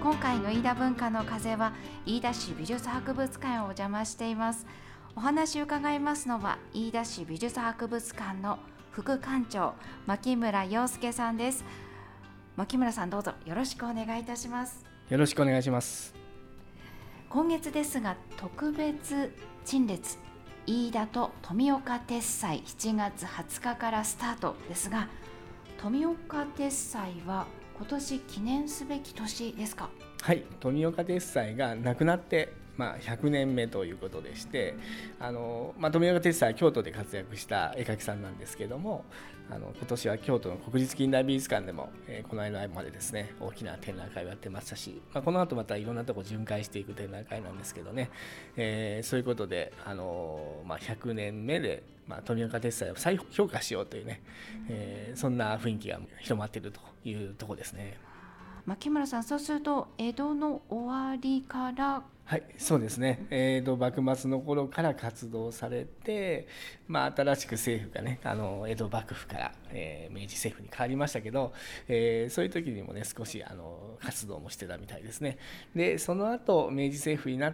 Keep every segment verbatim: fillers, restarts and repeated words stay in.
今回の飯田文化の風は飯田市美術博物館をお邪魔しています。お話を伺いますのは飯田市美術博物館の副館長牧村洋介さんです。牧村さん、どうぞよろしくお願いいたします。 よろしくお願いします。 今月ですが、特別陳列飯田と富岡鉄斎しちがつはつかからスタートですが、富岡鉄斎は今年記念すべき年ですか？ はい、富岡鉄斎が亡くなって、まあ、ひゃくねんめということでして、あの、まあ、富岡鉄斎は京都で活躍した絵描きさんなんですけども、あの今年は京都の国立近代美術館でも、えー、この間までですね大きな展覧会をやってましたし、まあ、この後またいろんなところ巡回していく展覧会なんですけどね、えー、そういうことで、あのまあ、ひゃくねんめで、まあ、富岡鉄斎を再評価しようというね、えー、そんな雰囲気が広まっているというところですね。 牧村さん、そうすると江戸の終わりから。 はい、そうですね。江戸幕末の頃から活動されて、まあ、新しく政府がね、あの江戸幕府から、えー、明治政府に変わりましたけど、えー、そういう時にもね少しあの活動もしてたみたいですね。でその後明治政府になって、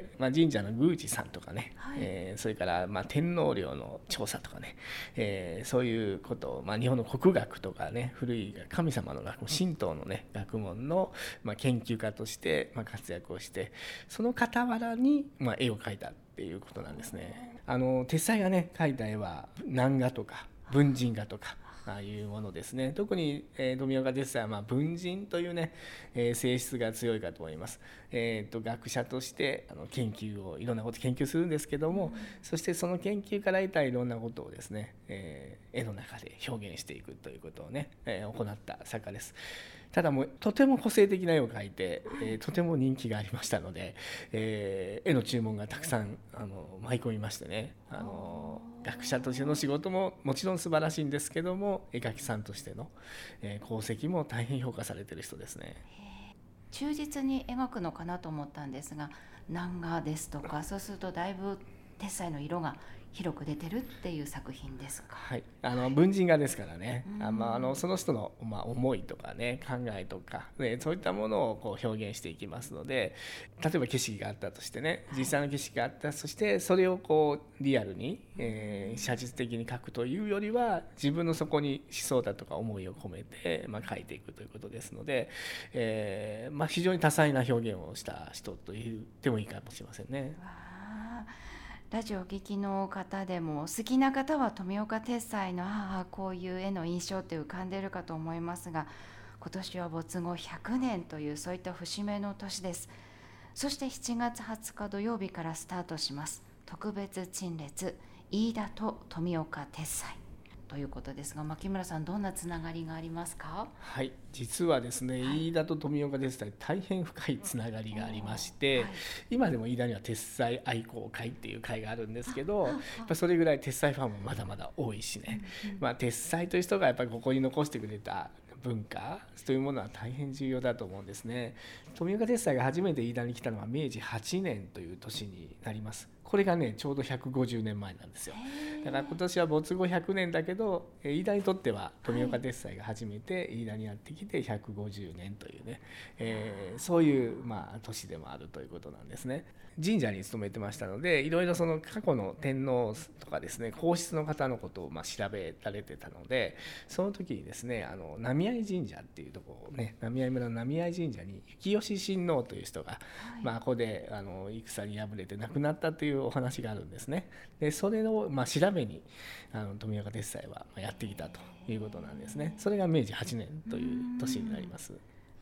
まあ、神社の宮司さんとかね、はい、えー、それから、まあ、天皇陵の調査とかね、えー、そういうことを、まあ、日本の国学とかね、古い神様の学問、神道のね学問の、まあ、研究家として、まあ、活躍をして、その傍らに、まあ、絵を描いたっていうことなんですね。あの鉄斎がね描いた絵は南画とか文人画とかああいうものですね。特に、えー、富岡鉄斎は、まあ、文人というね、えー、性質が強いかと思います。えー、と学者としてあの研究をいろんなこと研究するんですけども、うん、そしてその研究から得たいろんなことをですね、えー、絵の中で表現していくということをね、えー、行った作家です。ただもうとても個性的な絵を描いて、えー、とても人気がありましたので、えー、絵の注文がたくさんあの舞い込みましてね、あの学者としての仕事ももちろん素晴らしいんですけども、絵描きさんとしての、えー、功績も大変評価されている人ですね。 忠実に描くのかなと思ったんですが、南画ですとか、そうするとだいぶ鉄斎の色が広く出てるっていう作品ですか？ はい、あの文人画ですからね、あまあ、あのその人の、まあ、思いとかね、考えとか、ね、そういったものをこう表現していきますので、例えば景色があったとしてね、実際の景色があった、そしてそれをこうリアルに、えー、写実的に描くというよりは、自分のそこに思想だとか思いを込めて、まあ、描いていくということですので、えーまあ、非常に多彩な表現をした人と言ってもいいかもしれませんね。 ラジオをお聞きの方でも好きな方は富岡鉄斎のああこういう絵の印象って浮かんでいるかと思いますが、今年は没後ひゃくねんというそういった節目の年です。そしてしちがつはつか土曜日からスタートします特別陳列飯田と富岡鉄斎ということですが、牧村さん、どんなつながりがありますか？ はい、実はですね、はい、飯田と富岡鉄斎大変深いつながりがありまして、はい、今でも飯田には鉄斎愛好会っていう会があるんですけど、やっぱそれぐらい鉄斎ファンもまだまだ多いしね、うんうん、まあ、鉄斎という人がやっぱりここに残してくれた文化というものは大変重要だと思うんですね。富岡鉄斎が初めて飯田に来たのはめいじはちねんという年になります。これがねちょうどひゃくごじゅうねんまえなんですよ。だから今年は没後ひゃくねんだけど、飯田にとっては富岡鉄斎が初めて飯田にやってきてひゃくごじゅうねんというね、えー、そういう、まあ、年でもあるということなんですね。神社に勤めてましたので、いろいろその過去の天皇とかですね、皇室の方のことをまあ調べられてたので、その時にですね、あの浪合神社っていうところね、浪合村の浪合神社に幸吉親王という人が、はい、まあ、ここであの戦に敗れて亡くなったというお話があるんですね。でそれをまあ調べにあの富岡鉄斎はやってきたということなんですね。それがめいじはちねんという年になります。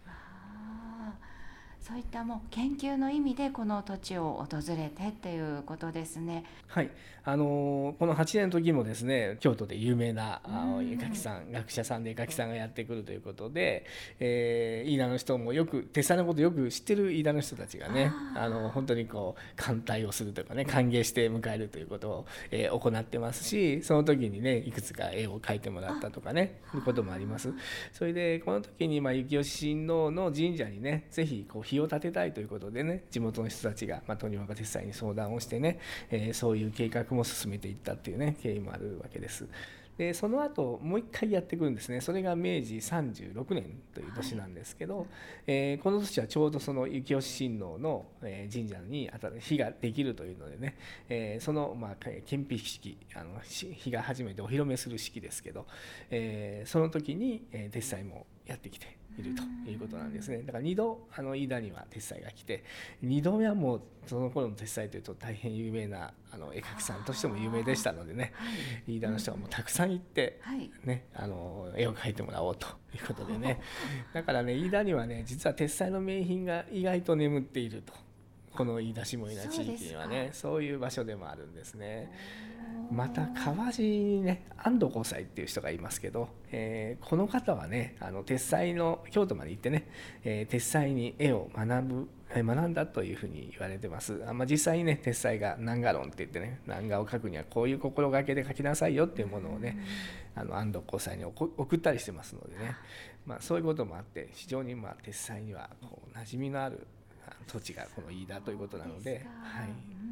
そういったもう研究の意味でこの土地を訪れてっていうことですね。 はい、あのこのはちねんの時もですね、京都で有名な絵描きさん、学者さんで絵描きさんがやってくるということで、えー、飯田の人もよく鉄斎のことよく知ってる飯田の人たちがね、あの本当にこう歓待をするというかね、歓迎して迎えるということを、えー、行ってますし、その時にねいくつか絵を描いてもらったとかね、いうこともあります。それでこの時にまあ幸吉親王の神社にね、ぜひこう碑を建てたいということでね、地元の人たちが、まあ、富岡鉄斎に相談をしてね、えー、そういう計画も進めていったっていうね経緯もあるわけです。 でその後もう一回やってくるんですね。それがめいじさんじゅうろくねんという年なんですけど、はい、えー、この年はちょうどその幸吉親王の、えー、神社に火ができるというのでね、えー、その、まあ、献費式、あの火が初めてお披露目する式ですけど、えー、その時に、えー、鉄斎もやってきているということなんですね。だからにどあの飯田には鉄斎が来て、にどめはもうその頃の鉄斎というと大変有名なあの絵描きさんとしても有名でしたのでね、はい、飯田の人がもうたくさん行って、ね、あの絵を描いてもらおうということでね、だからね飯田にはね実は鉄斎の名品が意外と眠っていると。この飯田下伊那地域にはね、そういう場所でもあるんですね。また川路にね安藤光斎っていう人がいますけど、えー、この方はねあの鉄斎の京都まで行ってね、えー、鉄斎に絵を学ぶ学んだというふうに言われてます。あ、まあ、実際にね鉄斎が南画論って言ってね南画を描くにはこういう心がけで描きなさいよっていうものをね、あの安藤光斎に送ったりしてますのでね、まあ、そういうこともあって非常にまあ鉄斎にはこう馴染みのある土地がこの飯田ということなので、はい、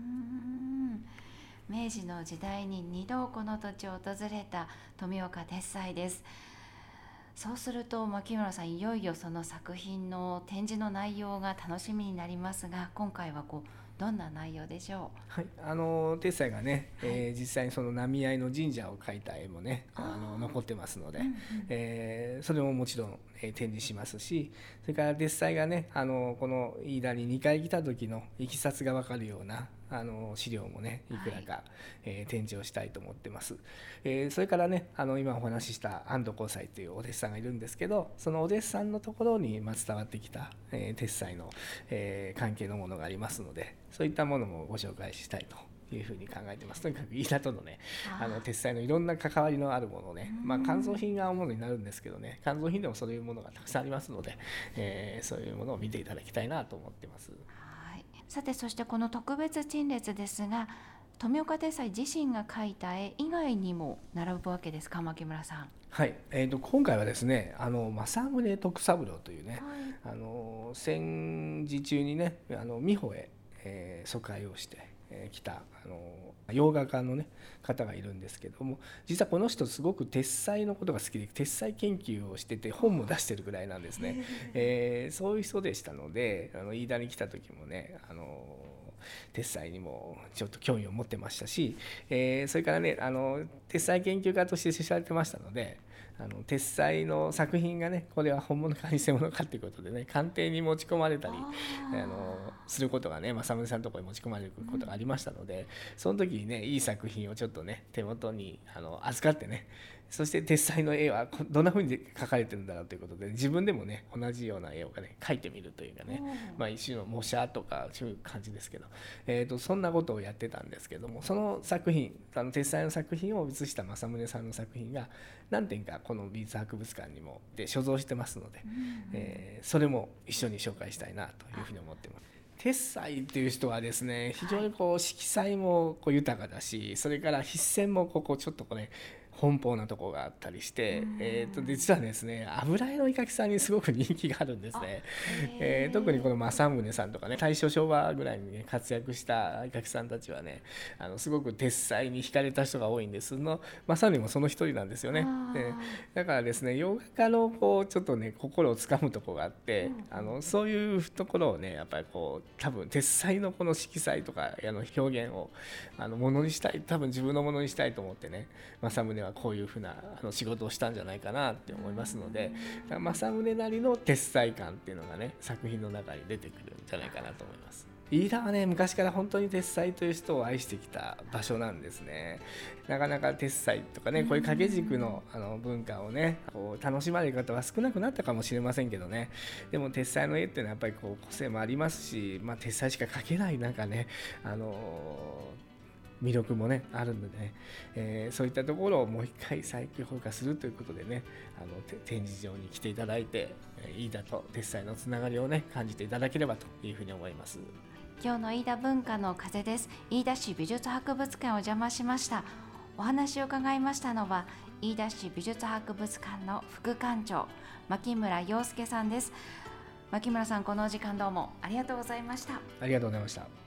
明治の時代ににどこの土地を訪れた富岡鉄斎です。そうすると牧村さん、いよいよその作品の展示の内容が楽しみになりますが、今回はこうどんな内容でしょう。はい、あの鉄斎がね、はい、えー、実際にその浪合の神社を描いた絵もねあの残ってますので、うんうん、えー、それももちろん、えー、展示しますし、それから鉄斎がねあのこの飯田ににかい来た時のいきさつが分かるようなあの資料もねいくらか、はい、えー、展示をしたいと思ってます。えー、それからねあの今お話しした安藤光斎というお弟子さんがいるんですけど、そのお弟子さんのところにまあ伝わってきた、えー、鉄斎の、えー、関係のものがありますので、そういったものもご紹介したいというふうに考えてます。とにかく飯田とのねあの鉄斎のいろんな関わりのあるものをね、まあ、肝臓品が主になるんですけどね、肝臓品でもそういうものがたくさんありますので、えー、そういうものを見ていただきたいなと思ってます。 さて、そしてこの特別陳列ですが、富岡鉄斎自身が描いた絵以外にも並ぶわけですか、牧村さん。 はい、えー、と今回はですねあの政宗徳三郎というね、はい、あの戦時中にねあの美保へ、えー、疎開をしてきたあの洋画家の、ね、方がいるんですけども、実はこの人すごく鉄斎のことが好きで鉄斎研究をしてて本も出してるぐらいなんですね。えー、そういう人でしたので、あの飯田に来た時もねあの鉄斎にもちょっと興味を持ってましたし、えー、それからねあの鉄斎研究家として知られてましたので、あの鉄斎の作品がねこれは本物か偽物かということでね鑑定に持ち込まれたりあのすることがね政宗さんのところに持ち込まれることがありましたので、その時にねいい作品をちょっとね手元にあの預かってね、そして鉄斎の絵はどんな風に描かれてるんだろうということで自分でもね同じような絵を、ね、描いてみるというかね、まあ、一種の模写とかそういう感じですけど、えー、とそんなことをやってたんですけども、その作品あの鉄斎の作品を写した政宗さんの作品が何点かこの美術博物館にもで所蔵してますので、うんうんえー、それも一緒に紹介したいなというふうに思ってます。鉄斎っていう人はですね非常にこう色彩もこう豊かだし、それから筆線もここちょっとこれ奔放なところがあったりして、えー、と実はですね油絵の絵描きさんにすごく人気があるんですね。えー、特にこの政宗さんとかね大正昭和ぐらいに、ね、活躍した絵描きさんたちはねあのすごく鉄斎に惹かれた人が多いんです。の政宗もその一人なんですよね。でだからですね洋画家のこうちょっとね心をつかむところがあって、うん、あのそういうところをねやっぱりこう多分鉄斎のこの色彩とかあの表現をあのものにしたい、多分自分のものにしたいと思ってね政宗はこういうふうなあの仕事をしたんじゃないかなって思いますので、政宗なりの鉄斎感っていうのがね作品の中に出てくるんじゃないかなと思います。飯田はね昔から本当に鉄斎という人を愛してきた場所なんですね。なかなか鉄斎とかねこういう掛け軸 の, あの文化をねこう楽しまれる方は少なくなったかもしれませんけどね、でも鉄斎の絵っていうのはやっぱりこう個性もありますし、まあ、鉄斎しか描けないなんかねあのー魅力もねあるのでね、えー、そういったところをもう一回再評価するということでねあの展示場に来ていただいて飯田と鉄斎のつながりをね感じていただければというふうに思います。 今日の飯田文化の風です。飯田市美術博物館をお邪魔しました。お話を伺いましたのは飯田市美術博物館の副館長牧村洋介さんです。牧村さん、このお時間どうもありがとうございました。 ありがとうございました。